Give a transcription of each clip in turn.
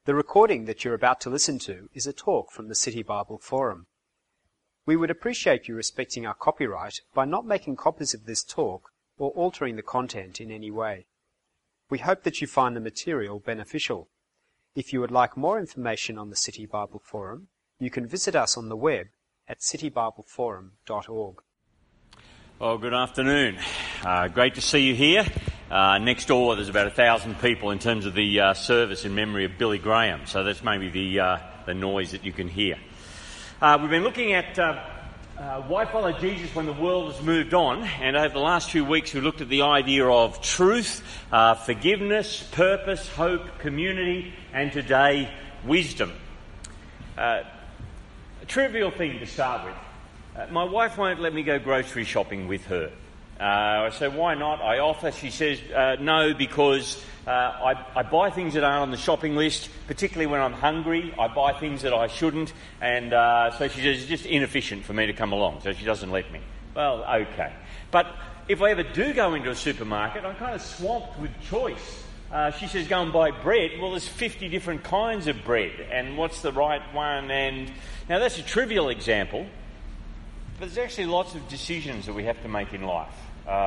The recording that you're about to listen to is a talk from the City Bible Forum. We would appreciate you respecting our copyright by not making copies of this talk or altering the content in any way. We hope that you find the material beneficial. If you would like more information on the City Bible Forum, you can visit us on the web at citybibleforum.org. Well, good afternoon. Great to see you here. Next door, there's about 1,000 people in terms of the service in memory of Billy Graham. So that's maybe the noise that you can hear. We've been looking at why follow Jesus when the world has moved on. And over the last few weeks, we looked at the idea of truth, forgiveness, purpose, hope, community, and today, wisdom. A trivial thing to start with. My wife won't let me go grocery shopping with her. I say, why not? I offer. She says, no, because I buy things that aren't on the shopping list, particularly when I'm hungry. I buy things that I shouldn't. And so she says, it's just inefficient for me to come along, so she doesn't let me. Well, okay. But if I ever do go into a supermarket, I'm kind of swamped with choice. She says, go and buy bread. Well, there's 50 different kinds of bread. And what's the right one? And now that's a trivial example. But there's actually lots of decisions that we have to make in life.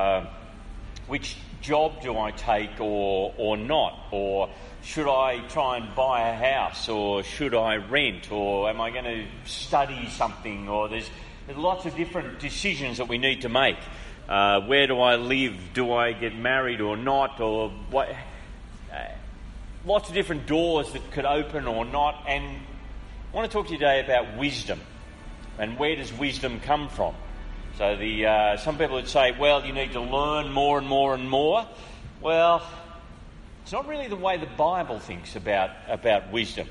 Which job do I take or not? Or should I try and buy a house? Or should I rent? Or am I going to study something? Or there's lots of different decisions that we need to make. Where do I live? Do I get married or not? Or what? Lots of different doors that could open or not. And I want to talk to you today about wisdom. And where does wisdom come from? So some people would say, well, you need to learn more and more and more. Well, it's not really the way the Bible thinks about wisdom.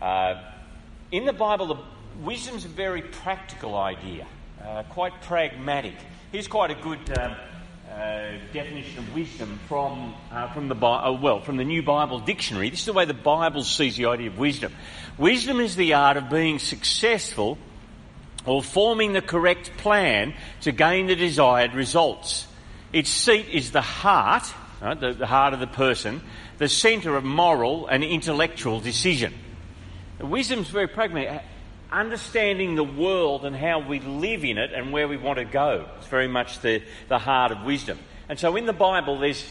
In the Bible, wisdom's a very practical idea, quite pragmatic. Here's quite a good definition of wisdom from the New Bible Dictionary. This is the way the Bible sees the idea of wisdom. Wisdom is the art of being successful or forming the correct plan to gain the desired results. Its seat is the heart, right, the heart of the person, the centre of moral and intellectual decision. Wisdom is very pragmatic, understanding the world and how we live in it and where we want to go. It's very much the heart of wisdom. And so in the Bible there's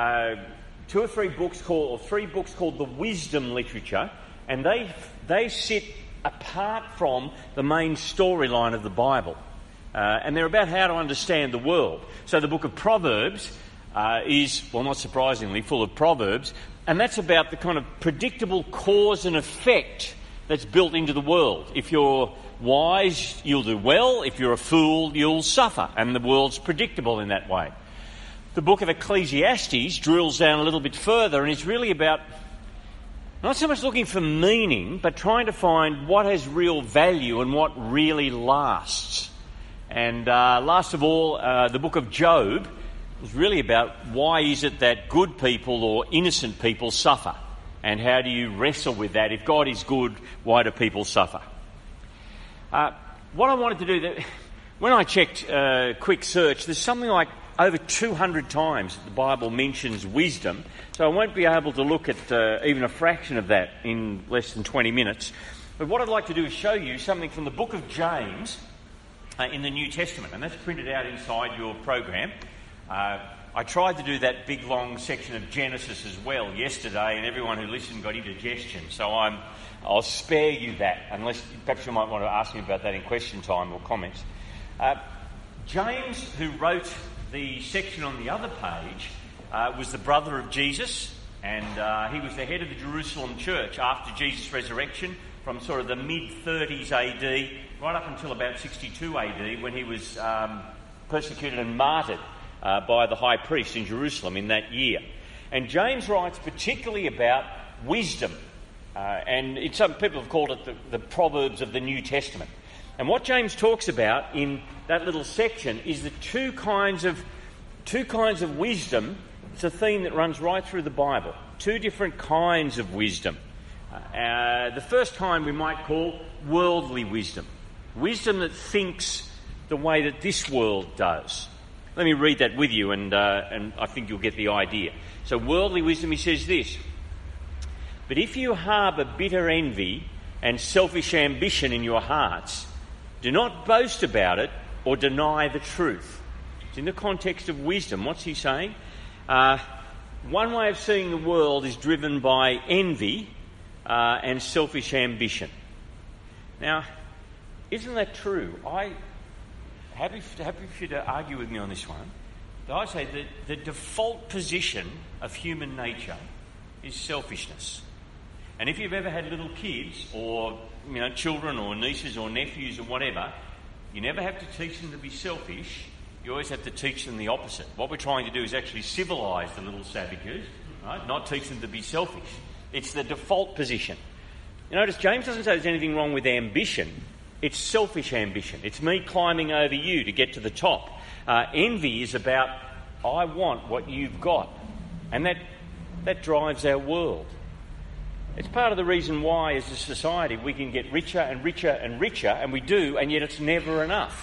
three books called the wisdom literature, and they sit apart from the main storyline of the Bible. And they're about how to understand the world. So the book of Proverbs is, well, not surprisingly, full of proverbs, and that's about the kind of predictable cause and effect that's built into the world. If you're wise, you'll do well. If you're a fool, you'll suffer. And the world's predictable in that way. The book of Ecclesiastes drills down a little bit further, and it's really about not so much looking for meaning, but trying to find what has real value and what really lasts. And last of all, the book of Job is really about why is it that good people or innocent people suffer? And how do you wrestle with that? If God is good, why do people suffer? What I wanted to do, when I checked quick search, there's something like over 200 times the Bible mentions wisdom, so I won't be able to look at even a fraction of that in less than 20 minutes. But what I'd like to do is show you something from the book of James in the New Testament, and that's printed out inside your program. I tried to do that big long section of Genesis as well yesterday, and everyone who listened got indigestion, so I'll spare you that, unless perhaps you might want to ask me about that in question time or comments. James, who wrote the section on the other page, was the brother of Jesus, and he was the head of the Jerusalem church after Jesus' resurrection from sort of the mid-30s AD right up until about 62 AD when he was persecuted and martyred by the high priest in Jerusalem in that year. And James writes particularly about wisdom, and some people have called it the Proverbs of the New Testament. And what James talks about in that little section is the two kinds of wisdom. It's a theme that runs right through the Bible. Two different kinds of wisdom. The first kind we might call worldly wisdom. Wisdom that thinks the way that this world does. Let me read that with you, and I think you'll get the idea. So worldly wisdom, he says this: But if you harbour bitter envy and selfish ambition in your hearts, do not boast about it or deny the truth. It's in the context of wisdom. What's he saying? One way of seeing the world is driven by envy and selfish ambition. Now, isn't that true? Happy for you to argue with me on this one. But I say that the default position of human nature is selfishness. And if you've ever had little kids or children or nieces or nephews or whatever, you never have to teach them to be selfish. You always have to teach them the opposite. What we're trying to do is actually civilise the little savages, right? Not teach them to be selfish. It's the default position. You notice James doesn't say there's anything wrong with ambition. It's selfish ambition. It's me climbing over you to get to the top. Envy is about, I want what you've got. And that drives our world. It's part of the reason why, as a society, we can get richer and richer and richer, and we do, and yet it's never enough.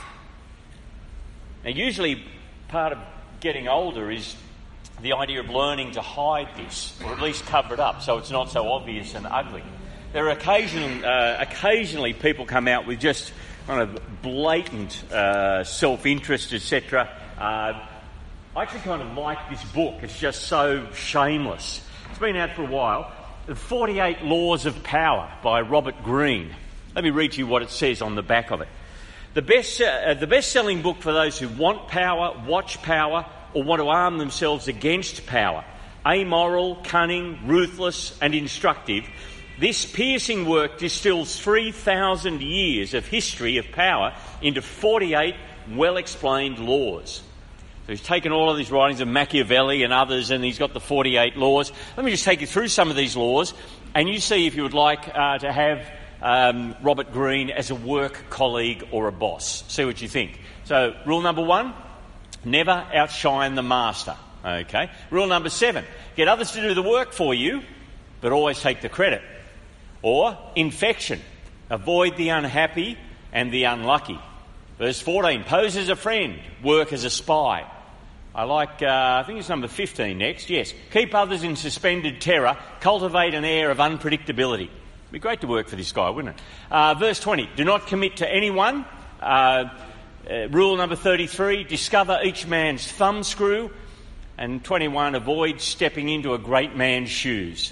Now, usually part of getting older is the idea of learning to hide this, or at least cover it up, so it's not so obvious and ugly. There are occasionally people come out with just kind of blatant self-interest, etc. I actually kind of like this book. It's just so shameless. It's been out for a while. The 48 Laws of Power by Robert Greene. Let me read to you what it says on the back of it. The best-selling book for those who want power, watch power, or want to arm themselves against power. Amoral, cunning, ruthless, and instructive. This piercing work distills 3,000 years of history of power into 48 well-explained laws. So he's taken all of these writings of Machiavelli and others, and he's got the 48 laws. Let me just take you through some of these laws, and you see if you would like to have Robert Greene as a work colleague or a boss. See what you think. So, rule number 1, never outshine the master. Okay. Rule number 7, get others to do the work for you, but always take the credit. Or, infection, avoid the unhappy and the unlucky. Verse 14, pose as a friend, work as a spy. I like, I think it's number 15 next, yes. Keep others in suspended terror, cultivate an air of unpredictability. It'd be great to work for this guy, wouldn't it? Verse 20, do not commit to anyone. Rule number 33, discover each man's thumbscrew. And 21, avoid stepping into a great man's shoes.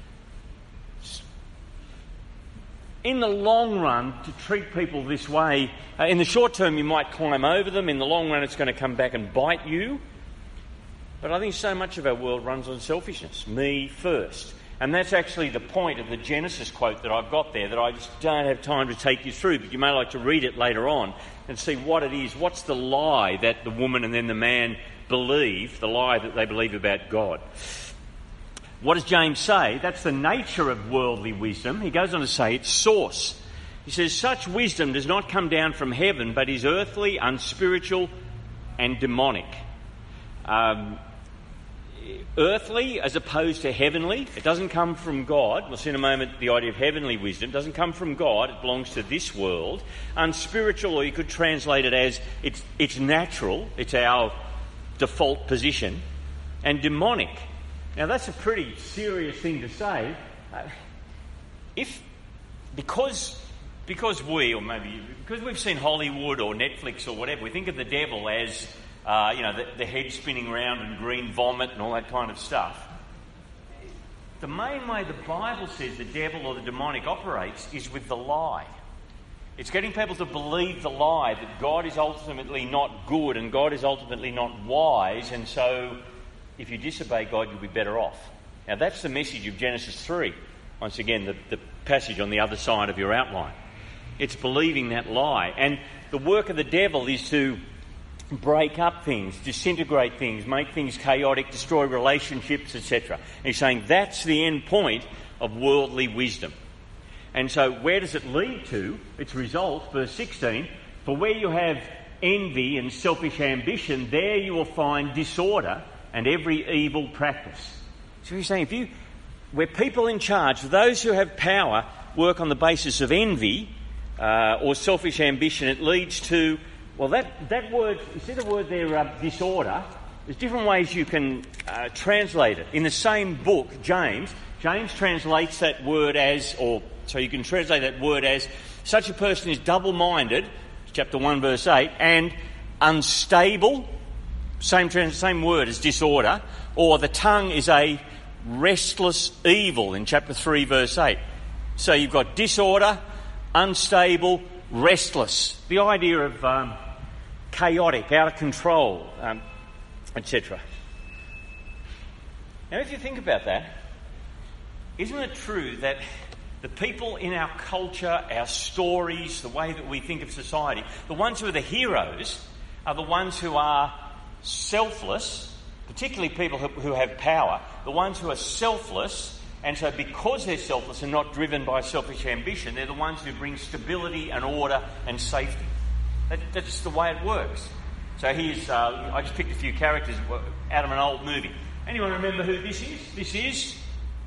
In the long run, to treat people this way, in the short term you might climb over them, in the long run it's going to come back and bite you. But I think so much of our world runs on selfishness, me first. And that's actually the point of the Genesis quote that I've got there, that I just don't have time to take you through, but you may like to read it later on and see what it is, what's the lie that the woman and then the man believe, the lie that they believe about God. What does James say? That's the nature of worldly wisdom. He goes on to say its source. He says, such wisdom does not come down from heaven, but is earthly, unspiritual, and demonic. Earthly as opposed to heavenly. It doesn't come from God. We'll see in a moment the idea of heavenly wisdom. It doesn't come from God. It belongs to this world. Unspiritual, or you could translate it as it's natural. It's our default position. And demonic. Now that's a pretty serious thing to say. Because we've seen Hollywood or Netflix or whatever, we think of the devil as the head spinning round and green vomit and all that kind of stuff. The main way the Bible says the devil or the demonic operates is with the lie. It's getting people to believe the lie that God is ultimately not good and God is ultimately not wise, and so if you disobey God, you'll be better off. Now that's the message of Genesis 3. Once again, the passage on the other side of your outline. It's believing that lie. And the work of the devil is to break up things, disintegrate things, make things chaotic, destroy relationships, etc. And he's saying that's the end point of worldly wisdom. And so where does it lead to? Its result, verse 16, for where you have envy and selfish ambition, there you will find disorder and every evil practice. So he's saying where people in charge, those who have power, work on the basis of envy or selfish ambition, it leads to, well, that word, you see the word there, disorder, there's different ways you can translate it. In the same book, James, James translates that word as, you can translate that word as, such a person is double-minded, chapter 1 verse 8, and unstable, same word as disorder, or the tongue is a restless evil in chapter 3 verse 8. So you've got disorder, unstable, restless. The idea of chaotic, out of control, etc. Now if you think about that, isn't it true that the people in our culture, our stories, the way that we think of society, the ones who are the heroes are the ones who are selfless, particularly people who have power, the ones who are selfless, and so because they're selfless and not driven by selfish ambition, they're the ones who bring stability and order and safety. That's the way it works. So here's, I just picked a few characters out of an old movie. Anyone remember who this is? This is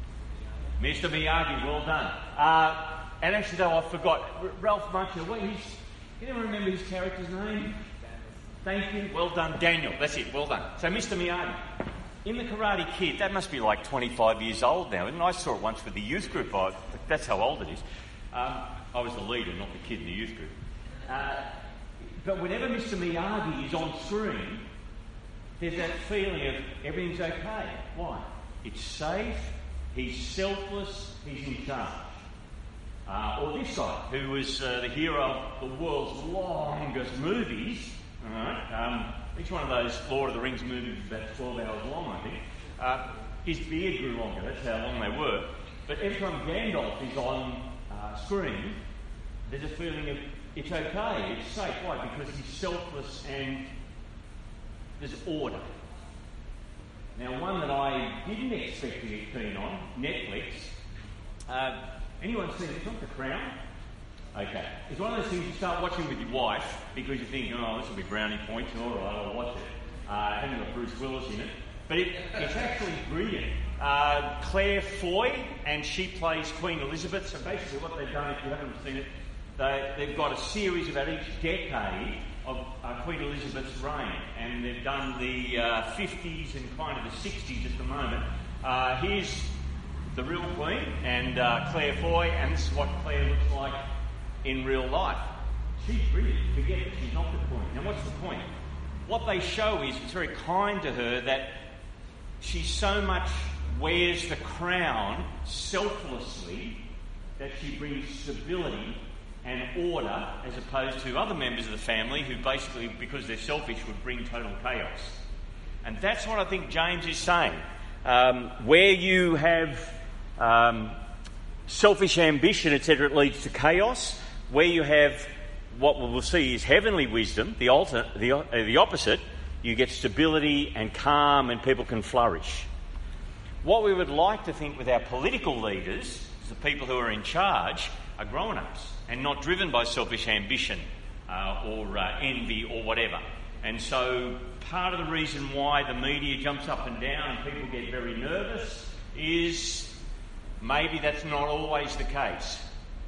Mr. Miyagi. Well done. And actually, though, I forgot. Ralph Macchio. Anyone remember his character's name? Thank you. Well done. Daniel. That's it. Well done. So Mr. Miyagi. In The Karate Kid, that must be like 25 years old now. And I saw it once with the youth group. That's how old it is. I was the leader, not the kid in the youth group. But whenever Mr. Miyagi is on screen, there's that feeling of everything's okay. Why? It's safe, he's selfless, he's in charge. Or this guy, who was the hero of the world's longest movies. Each one of those Lord of the Rings movies is about 12 hours long, I think. His beard grew longer, that's how long they were. But every time Gandalf is on screen, there's a feeling of it's okay, it's safe. Why? Because he's selfless and there's order. Now, one that I didn't expect to get keen on, Netflix. Anyone seen it? It's not The Crown? Okay. It's one of those things you start watching with your wife because you think, this will be brownie points, all right, I'll watch it. Hasn't got Bruce Willis in it. But it's actually brilliant. Claire Foy, and she plays Queen Elizabeth. So basically what they've done, if you haven't seen it, they've got a series about each decade of Queen Elizabeth's reign, and they've done the 50s and kind of the 60s at the moment. Here's the real Queen and Claire Foy, and this is what Claire looks like in real life. She's brilliant. Forget it, she's not the Queen. Now what's the point? What they show is it's very kind to her that she so much wears the crown selflessly that she brings stability and order, as opposed to other members of the family who basically, because they're selfish, would bring total chaos. And that's what I think James is saying. Where you have selfish ambition, etc., it leads to chaos. Where you have what we'll see is heavenly wisdom, the opposite, you get stability and calm and people can flourish. What we would like to think with our political leaders, the people who are in charge, are grown-ups and not driven by selfish ambition or envy or whatever. And so part of the reason why the media jumps up and down and people get very nervous is maybe that's not always the case.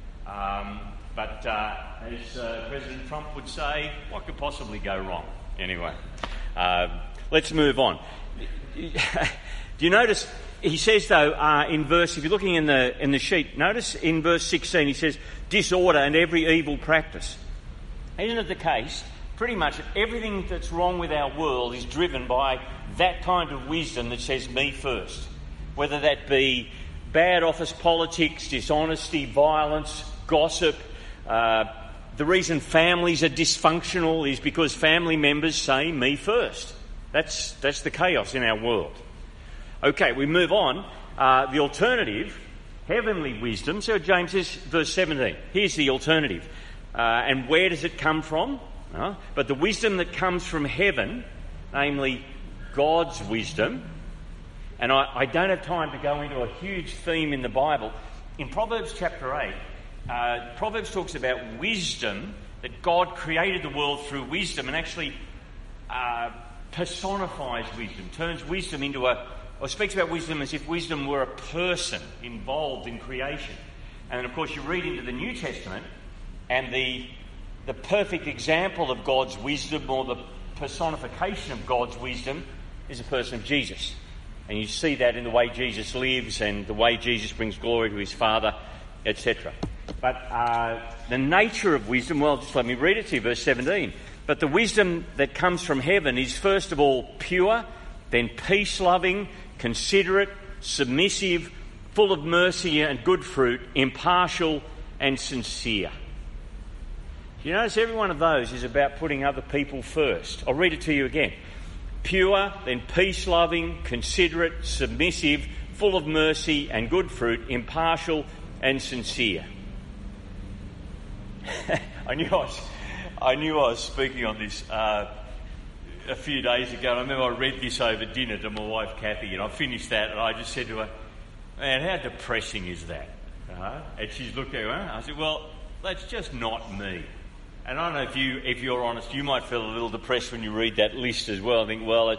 But as President Trump would say, what could possibly go wrong? Anyway, let's move on. Do you notice, he says though, in verse, if you're looking in the sheet, notice in verse 16 he says, disorder and every evil practice. Isn't it the case? Pretty much everything that's wrong with our world is driven by that kind of wisdom that says me first. Whether that be bad office politics, dishonesty, violence, gossip. The reason families are dysfunctional is because family members say me first. That's the chaos in our world. Okay, we move on. The alternative, heavenly wisdom. So James says, verse 17, here's the alternative. And where does it come from? But the wisdom that comes from heaven, namely God's wisdom, and I don't have time to go into a huge theme in the Bible. In Proverbs chapter 8, Proverbs talks about wisdom, that God created the world through wisdom and actually personifies wisdom, turns wisdom into or speaks about wisdom as if wisdom were a person involved in creation. And of course you read into the New Testament and the perfect example of God's wisdom or the personification of God's wisdom is the person of Jesus. And you see that in the way Jesus lives and the way Jesus brings glory to his Father, etc. But the nature of wisdom, well, just let me read it to you, verse 17. But the wisdom that comes from heaven is first of all pure, then peace-loving, considerate, submissive, full of mercy and good fruit, impartial and sincere. You notice every one of those is about putting other people first. I'll read it to you again. Pure, then peace-loving, considerate, submissive, full of mercy and good fruit, impartial and sincere. I knew I was speaking on this a few days ago. I remember I read this over dinner to my wife Kathy, and I finished that, and I just said to her, "Man, how depressing is that?" And she's looked at me. I said, "Well, that's just not me." And I don't know if you're honest, you might feel a little depressed when you read that list as well. I think, well,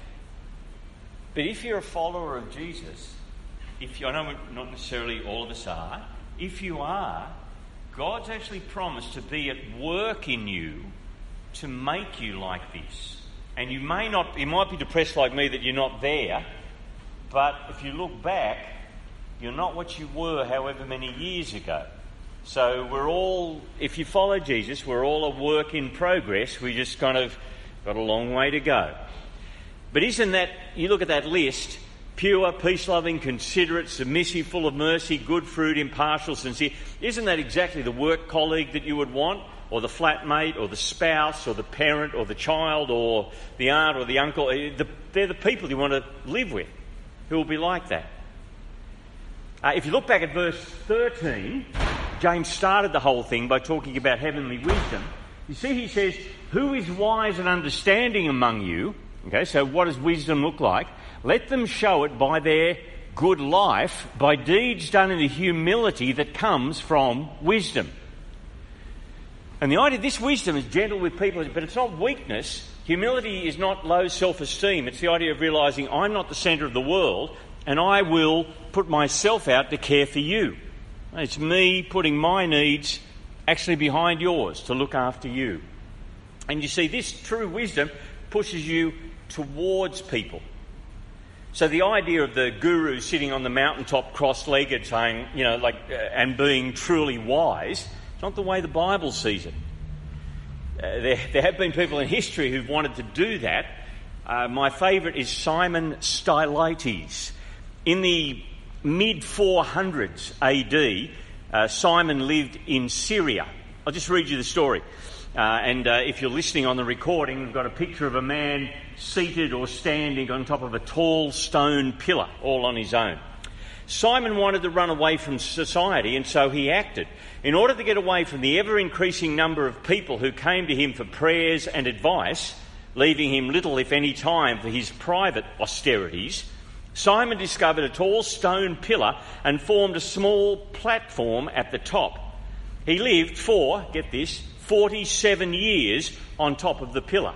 but if you're a follower of Jesus, I know not necessarily all of us are, if you are, God's actually promised to be at work in you to make you like this. And you might be depressed like me that you're not there, but if you look back, you're not what you were however many years ago. So we're all, if you follow Jesus, we're all a work in progress. We just kind of got a long way to go. But isn't that, you look at that list, pure, peace-loving, considerate, submissive, full of mercy, good fruit, impartial, sincere, isn't that exactly the work colleague that you would want? Or the flatmate, or the spouse, or the parent, or the child, or the aunt, or the uncle? They're the people you want to live with, who will be like that. If you look back at verse 13, James started the whole thing by talking about heavenly wisdom. You see, he says, "Who is wise and understanding among you?" Okay, so what does wisdom look like? "Let them show it by their good life, by deeds done in the humility that comes from wisdom." And the idea, this wisdom is gentle with people, but it's not weakness. Humility is not low self-esteem. It's the idea of realising I'm not the centre of the world and I will put myself out to care for you. It's me putting my needs actually behind yours to look after you. And you see, this true wisdom pushes you towards people. So the idea of the guru sitting on the mountaintop cross-legged saying, and being truly wise, it's not the way the Bible sees it. There have been people in history who've wanted to do that. My favourite is Simon Stylites. In the mid-400s AD, Simon lived in Syria. I'll just read you the story. If you're listening on the recording, we've got a picture of a man seated or standing on top of a tall stone pillar, all on his own. Simon wanted to run away from society, and so he acted. In order to get away from the ever-increasing number of people who came to him for prayers and advice, leaving him little, if any, time for his private austerities, Simon discovered a tall stone pillar and formed a small platform at the top. He lived for, get this, 47 years on top of the pillar.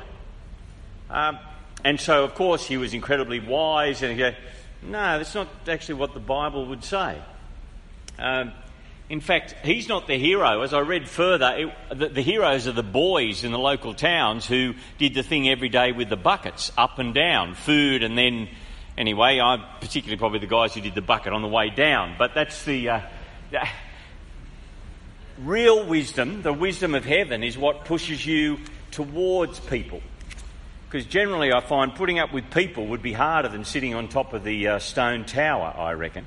And so, of course, he was incredibly wise, and he goes, no, that's not actually what the Bible would say. In fact, he's not the hero. As I read further, the heroes are the boys in the local towns who did the thing every day with the buckets, up and down, food, and then... Anyway, I'm particularly probably the guys who did the bucket on the way down. But that's the real wisdom, the wisdom of heaven, is what pushes you towards people. Because generally I find putting up with people would be harder than sitting on top of the stone tower, I reckon.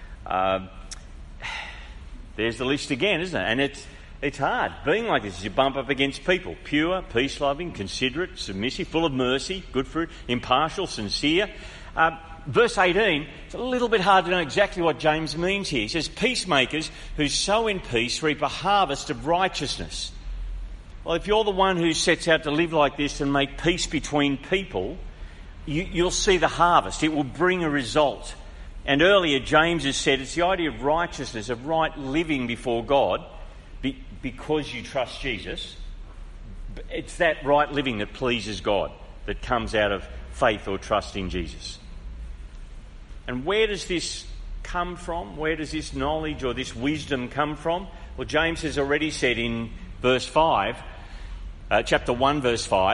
There's the list again, isn't it? And it's hard. Being like this is you bump up against people. Pure, peace-loving, considerate, submissive, full of mercy, good fruit, impartial, sincere. Verse 18, it's a little bit hard to know exactly what James means here. He says, peacemakers who sow in peace reap a harvest of righteousness. Well, if you're the one who sets out to live like this and make peace between people, you'll see the harvest. It will bring a result. And earlier James has said it's the idea of righteousness, of right living before God, because you trust Jesus. It's that right living that pleases God, that comes out of faith or trust in Jesus. And where does this come from? Where does this knowledge or this wisdom come from? Well, James has already said in verse 5, chapter 1, verse 5,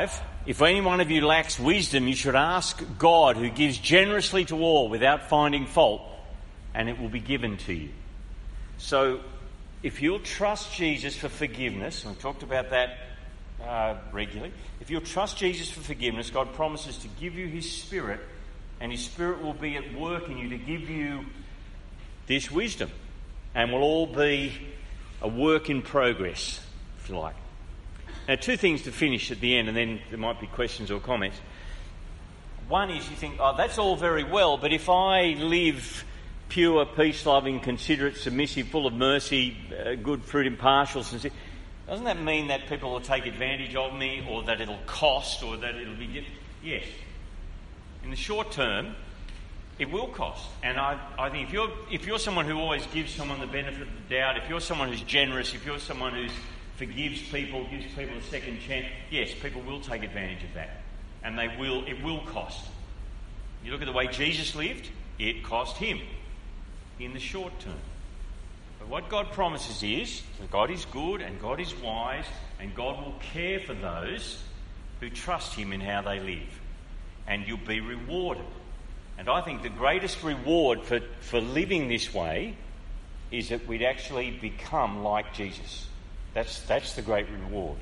if any one of you lacks wisdom, you should ask God, who gives generously to all without finding fault, and it will be given to you. So, if you'll trust Jesus for forgiveness, and we've talked about that regularly, if you'll trust Jesus for forgiveness, God promises to give you his Spirit, and his Spirit will be at work in you to give you this wisdom, and will all be a work in progress, if you like. Now, two things to finish at the end, and then there might be questions or comments. One is you think, oh, that's all very well, but if I live pure, peace-loving, considerate, submissive, full of mercy, good fruit, impartial, sincere, doesn't that mean that people will take advantage of me, or that it'll cost, or that it'll be... Yes. In the short term, it will cost. And I think if you're someone who always gives someone the benefit of the doubt, if you're someone who's generous, if you're someone who forgives people, gives people a second chance, yes, people will take advantage of that. And it will cost. You look at the way Jesus lived, it cost him in the short term. But what God promises is that God is good and God is wise, and God will care for those who trust him in how they live. And you'll be rewarded. And I think the greatest reward for living this way is that we'd actually become like Jesus. That's the great reward.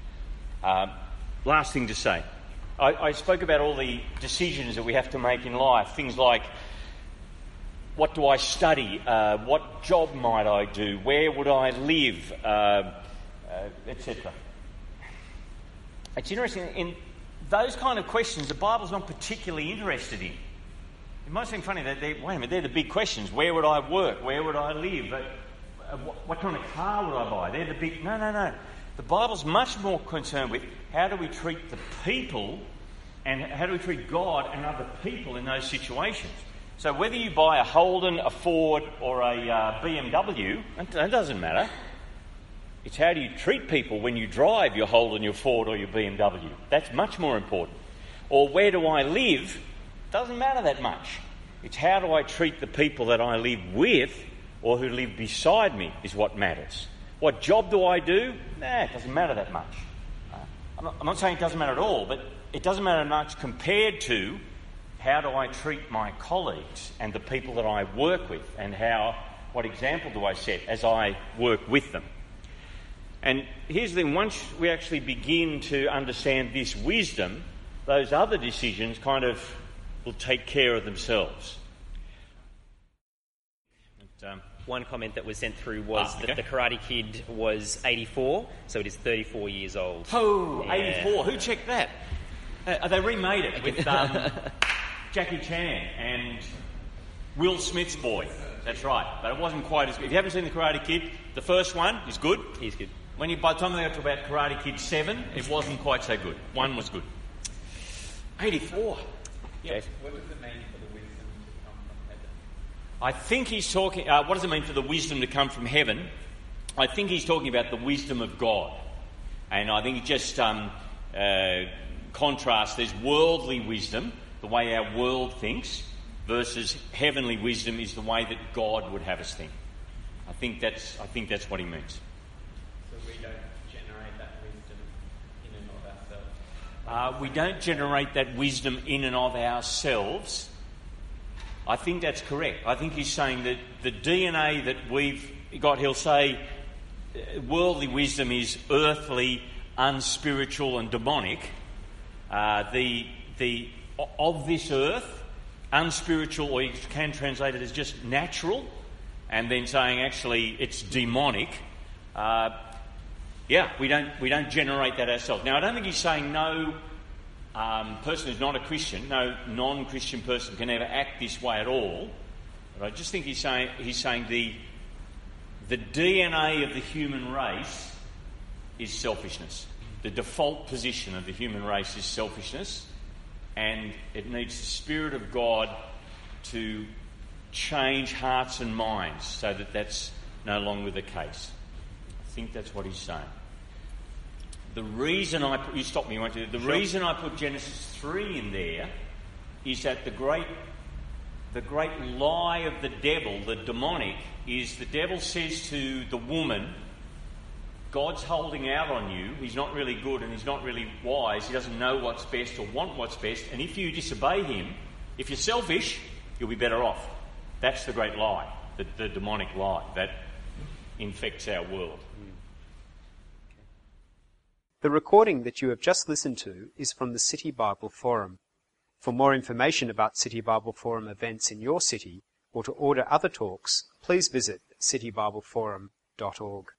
Last thing to say. I spoke about all the decisions that we have to make in life. Things like, what do I study? What job might I do? Where would I live? Etc. It's interesting, in those kind of questions, the Bible's not particularly interested in. It might seem funny that they're the big questions. Where would I work? Where would I live? What kind of car would I buy? They're the big... No. The Bible's much more concerned with how do we treat the people, and how do we treat God and other people in those situations. So whether you buy a Holden, a Ford, or a BMW, that doesn't matter. It's how do you treat people when you drive your Holden, your Ford, or your BMW. That's much more important. Or where do I live? Doesn't matter that much. It's how do I treat the people that I live with or who live beside me is what matters. What job do I do? It doesn't matter that much. I'm not saying it doesn't matter at all, but it doesn't matter much compared to how do I treat my colleagues and the people that I work with, and what example do I set as I work with them. And here's the thing, once we actually begin to understand this wisdom, those other decisions kind of will take care of themselves. One comment that was sent through was that the Karate Kid was 84, so it is 34 years old. Oh, yeah. 84. Who checked that? They remade it with Jackie Chan and Will Smith's boy. That's right. But it wasn't quite as good. If you haven't seen The Karate Kid, the first one is good. He's good. By the time they got to about Karate Kid 7, it wasn't quite so good. One was good. 84. Yep. What does it mean for the wisdom to come from heaven? I think he's talking... what does it mean for the wisdom to come from heaven? I think he's talking about the wisdom of God. And I think he just contrasts. There's worldly wisdom, the way our world thinks, versus heavenly wisdom is the way that God would have us think. I think that's what he means. So we don't generate that wisdom in and of ourselves? We don't generate that wisdom in and of ourselves. I think that's correct. I think he's saying that the DNA that we've got, he'll say worldly wisdom is earthly, unspiritual and demonic. The of this earth, unspiritual, or you can translate it as just natural, and then saying actually it's demonic. We don't generate that ourselves. Now, I don't think he's saying no person who's not a Christian, no non-Christian person can ever act this way at all. But I just think he's saying the DNA of the human race is selfishness. The default position of the human race is selfishness, and it needs the Spirit of God to change hearts and minds so that that's no longer the case. I think that's what he's saying. The reason you stop me, won't you? The reason I put Genesis 3 in there is that the great lie of the devil, the demonic, is the devil says to the woman, God's holding out on you. He's not really good and he's not really wise. He doesn't know what's best or want what's best. And if you disobey him, if you're selfish, you'll be better off. That's the great lie, the demonic lie that infects our world. The recording that you have just listened to is from the City Bible Forum. For more information about City Bible Forum events in your city, or to order other talks, please visit citybibleforum.org.